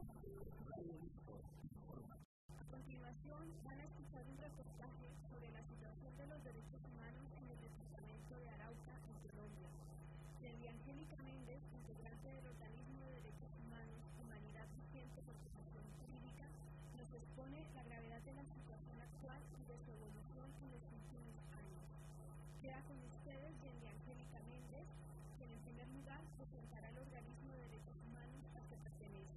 A continuación, van a escuchar un reportaje sobre la situación de los derechos humanos en el departamento de Arauca, en Colombia. Jenny Angélica Méndez, integrante del Organismo de Derechos Humanos, Humanidad Vigente y Organización Jurídica, nos expone la gravedad de la situación actual y de su evolución en los últimos años. Queda con ustedes Jenny Angélica Méndez, quien en primer lugar presentará el Organismo de Derechos Humanos al que pertenece.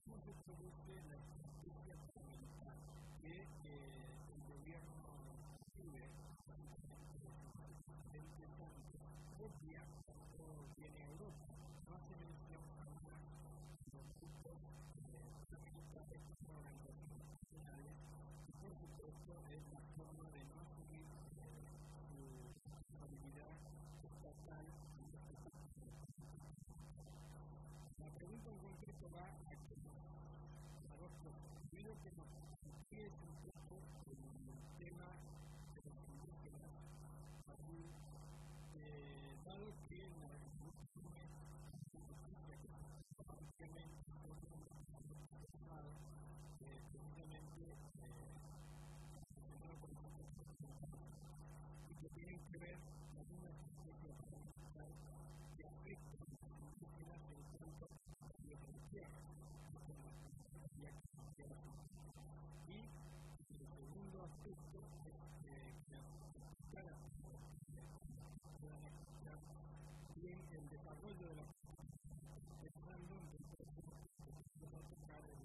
cómo se produce la estrategia militar que el gobierno Chile, copia cuando viene a Europa. No hace mención a los grupos paramilitares que son organizaciones nacionales y por supuesto es la forma de no asumir su responsabilidad estatal. La pregunta en concreto va a dos cosas. Primero que nos expliques un poco el tema de los indígenas, así, dado que en la Revolución Justicia que prácticamente precisamente relacionado con y que tienen que ver con una estrategia parlamentar que afecta a los indígenas en cuanto a la tierra. Y el segundo aspecto es que para puedan explicar bien el desarrollo de la pensando en el proceso que va a tocar el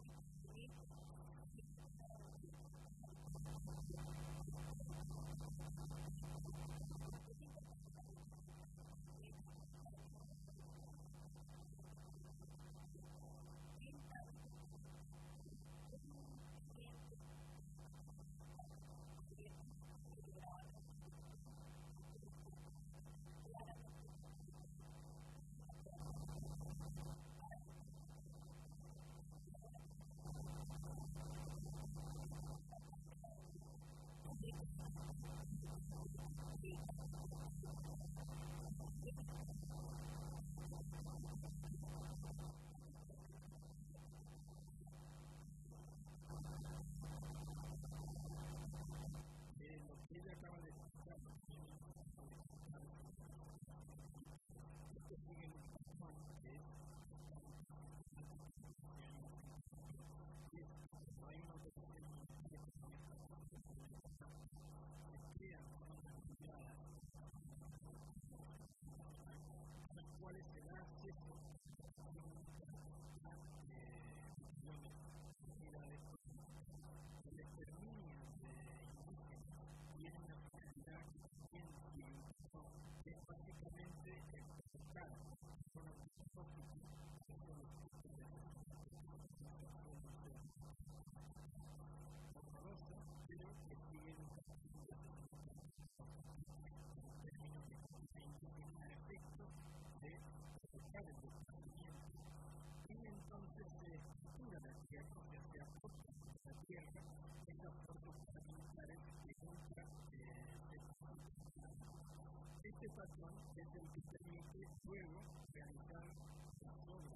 Este patrón es el que permite luego realizar las obras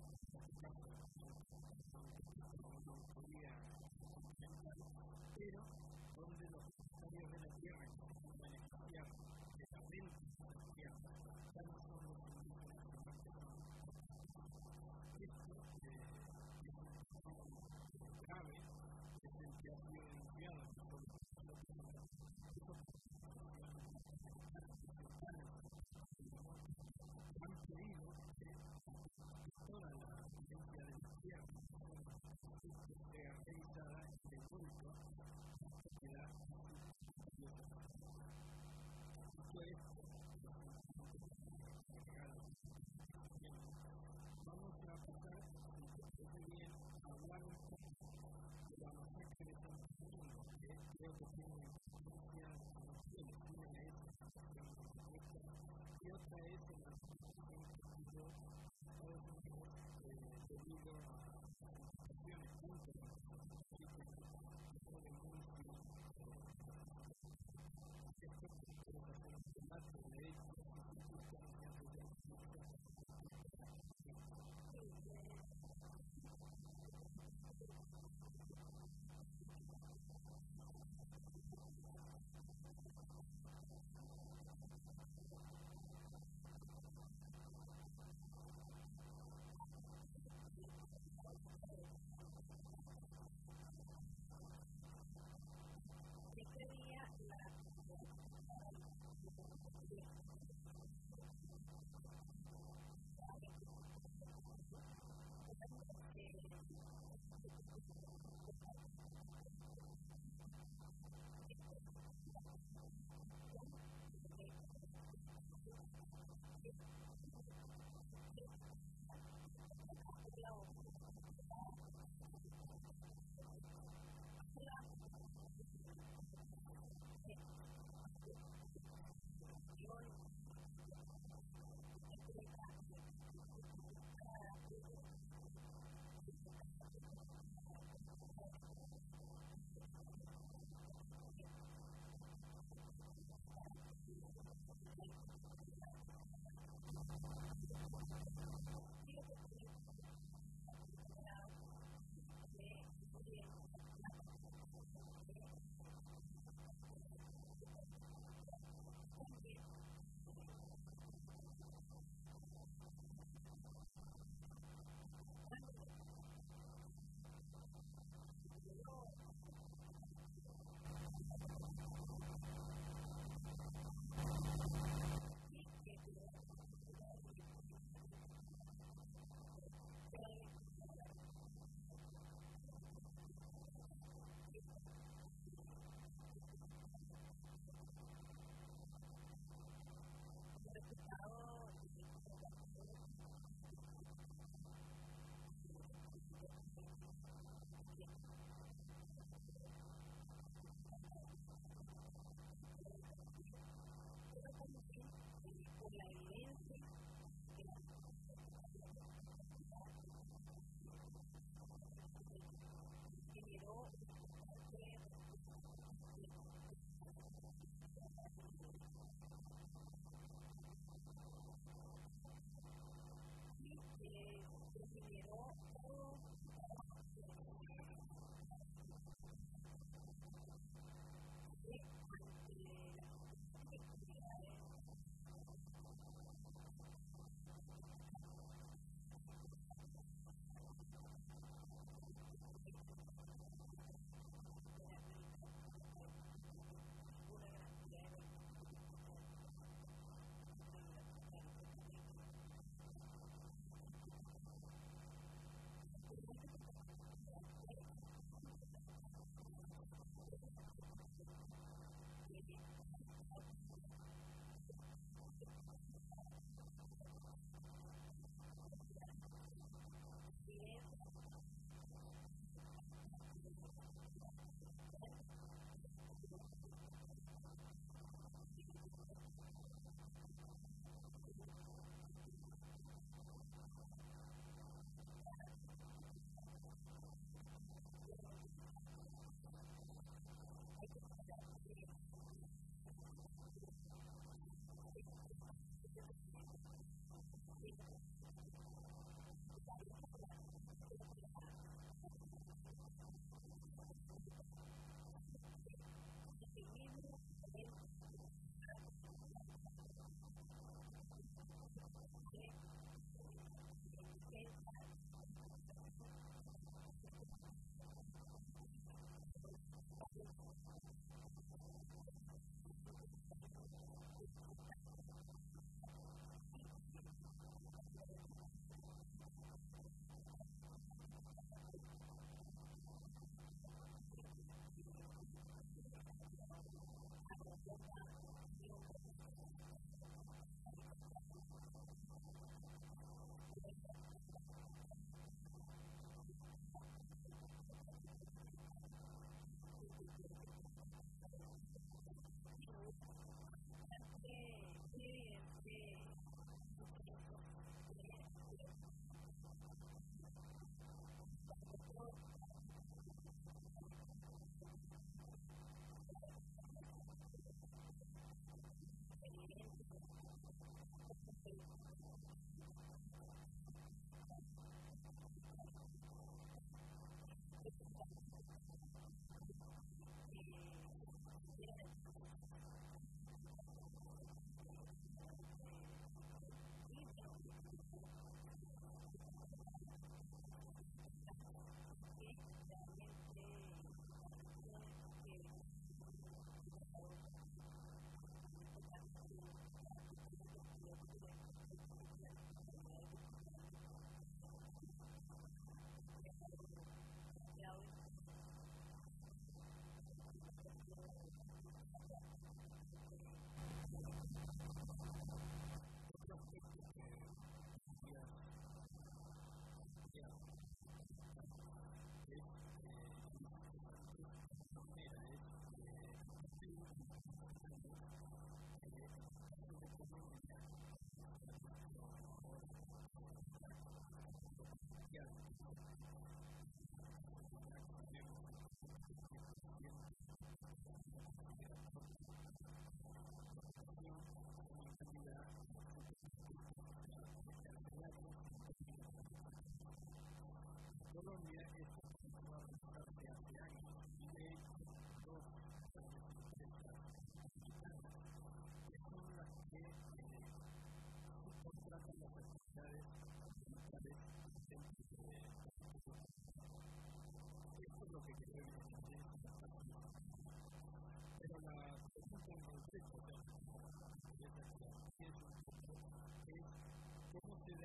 una autoría ambiental, pero donde los propietarios de la tierra que se van a beneficiar de la renta de la tierra ya no son los indígenas que participan. Esto es un problema grave, es el que ha sido denunciado por los han pedido que toda la violencia de la tierra sea revisada y devuelta a la sociedad dicho esto, vamos a pasar, si te parece bien, a hablar un poco de la masacre de San Domingo, que creo que tiene influencias nacionales, una es y otra es en la situación que tuvo Estados Unidos debido a situaciones tanto de muy esto puede hacer un debate de hechos y circunstancias de la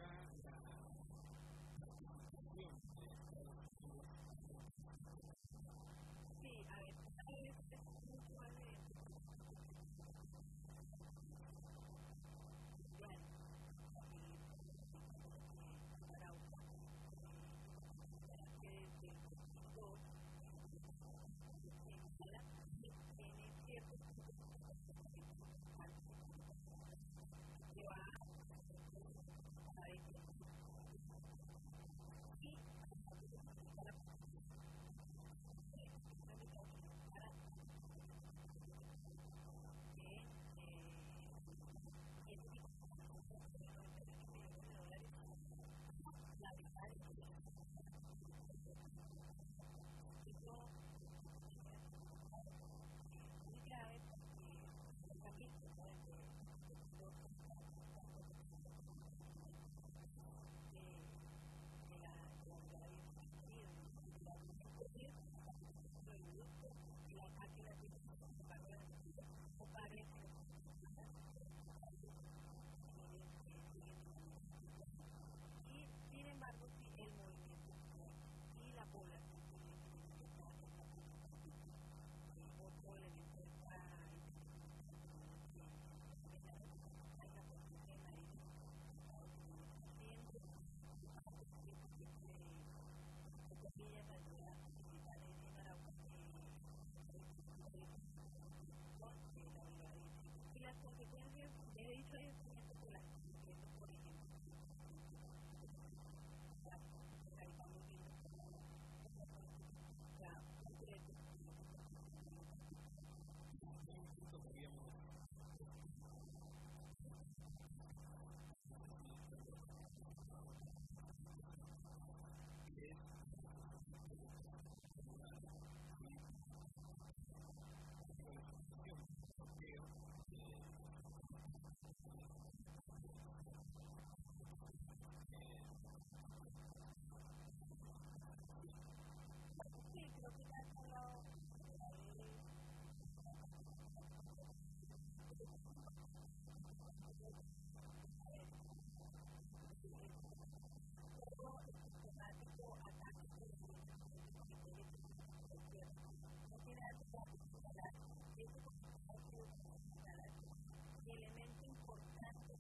ya la participación de Estados Unidos. Sí, a ver, es mucho más evidente. Bueno, Arauca, que desde el 2002 tiene ciertos que va a muy grave porque también se puede ver de la comunidad de Estados Unidos y la ataque de la o padres y sin embargo sí el movimiento y la población otro elemento de esta y las consecuencias, he dicho es que las consecuencias, por ejemplo, ahí estamos viendo elemento importante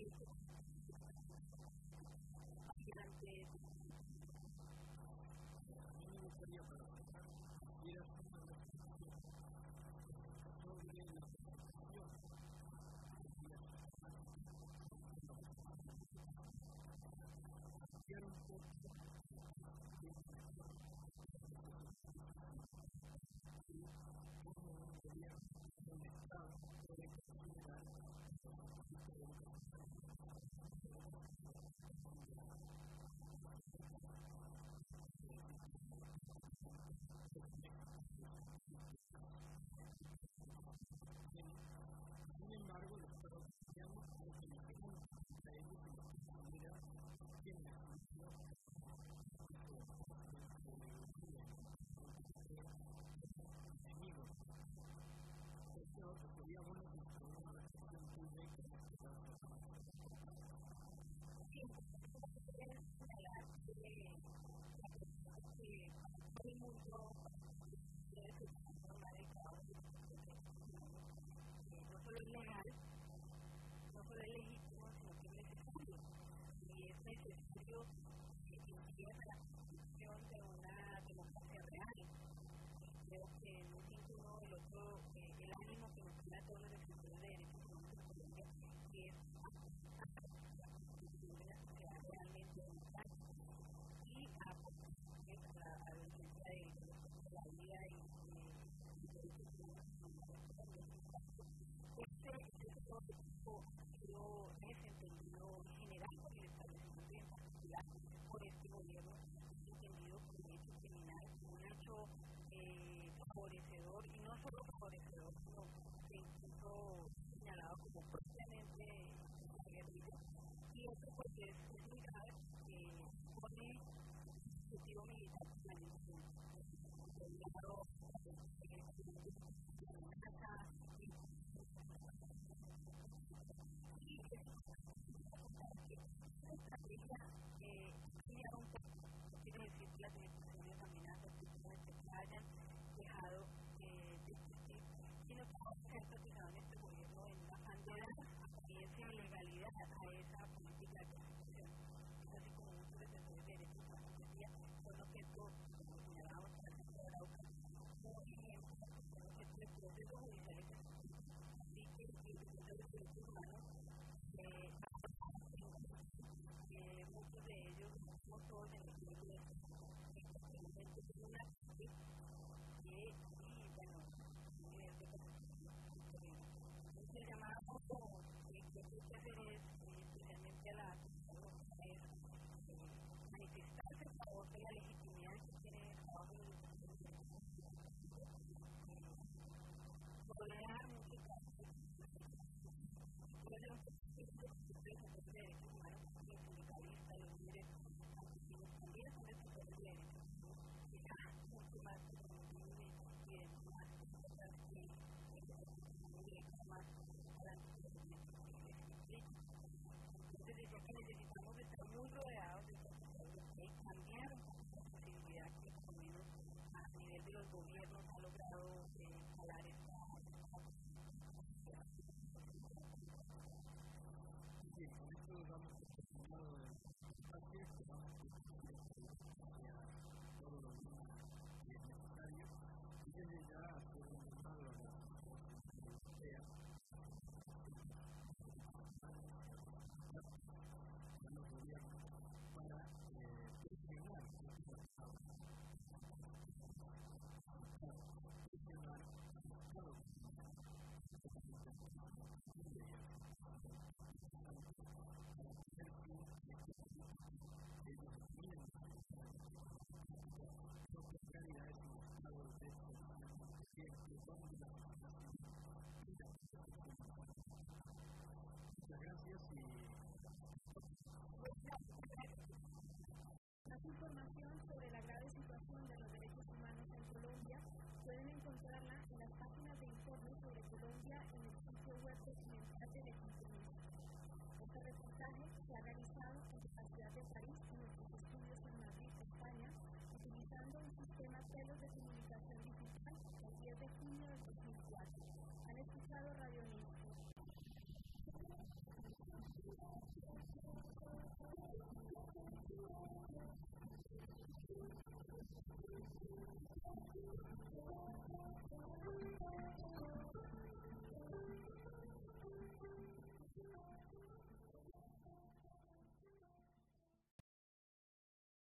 Información sobre la grave situación de los derechos humanos en Colombia pueden encontrarla en las páginas de informe sobre Colombia en el sitio web documental del equipo MINUSCA. Este reportaje se ha realizado en la ciudad de París y nuestros estudios en Madrid, España, utilizando un sistema celos de comunicación digital el 10 de junio del 2004. Han escuchado Radio Niño.